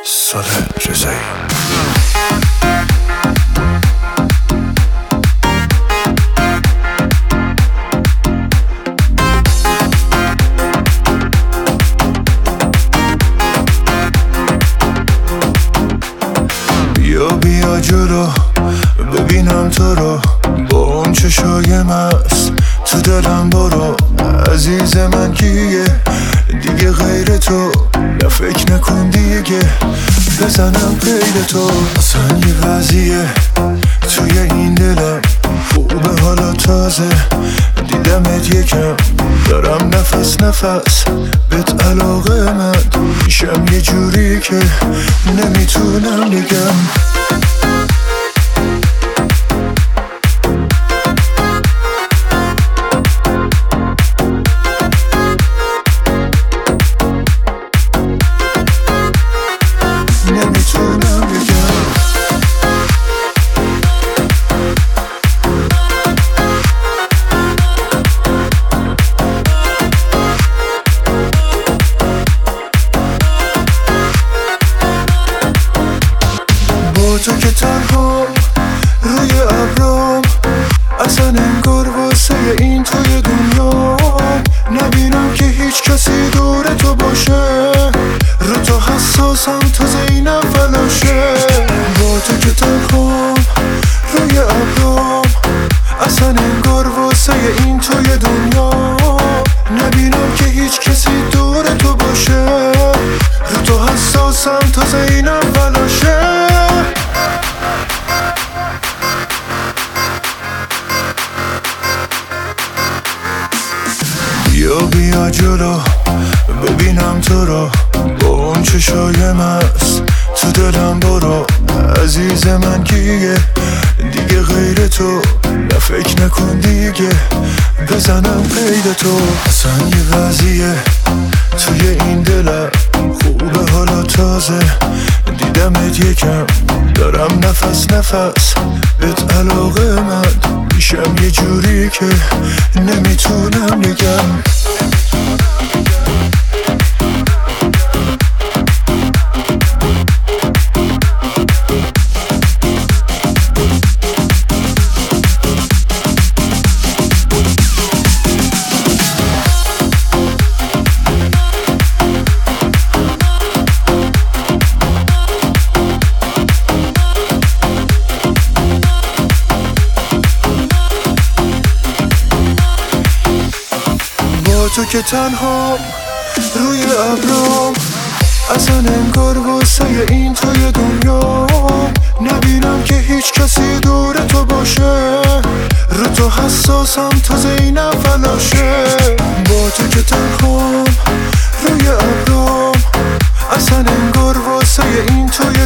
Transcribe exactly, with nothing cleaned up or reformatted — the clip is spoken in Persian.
صادق رضایی. بیا بیا جلو ببینم تو رو، با اون چشای مست تو دلم برو. عزیز من کیه دیگه غیر تو، نه فکر نکن دیگه بزنم غیر تو. اصلا یه وضعیه توی این دلم خوبه حالا تازه دیدمت یکم، دارم نفس نفس بهت علاقه من میشم یه جوری که نمیتونم بگم. تو که تنها روی ابرام، اصلا انگار واسه این توی دنیا نبینم که هیچ کسی دور تو باشه. رو تو حساسم تازه اینم فلاشه. با تو که تنها روی ابرام، اصلا انگار واسه این توی دنیا نبینم که هیچ کسی دور تو باشه. رو تو حساسم تازه اینم فلاشه. بیا بیا جلو ببینم تو رو، با اون چشای مست تو دلم برو. عزیز من کیه دیگه غیر تو، نه فکر نکن دیگه بزنم قید تو. اصلا یه وضعیه توی این دلم خوبه حالا تازه دیدمت یکم، دارم نفس نفس بهت علاقه من میشم یه جوری که نمیتونم بگم. تو که تنها روی ابرام، اصلا انگار واسه این توی دنیا نبینم که هیچ کسی دور تو باشه. رو تو حساسم تازه اینم فلاشه. با تو که تنها روی ابرام، اصلا انگار واسه این توی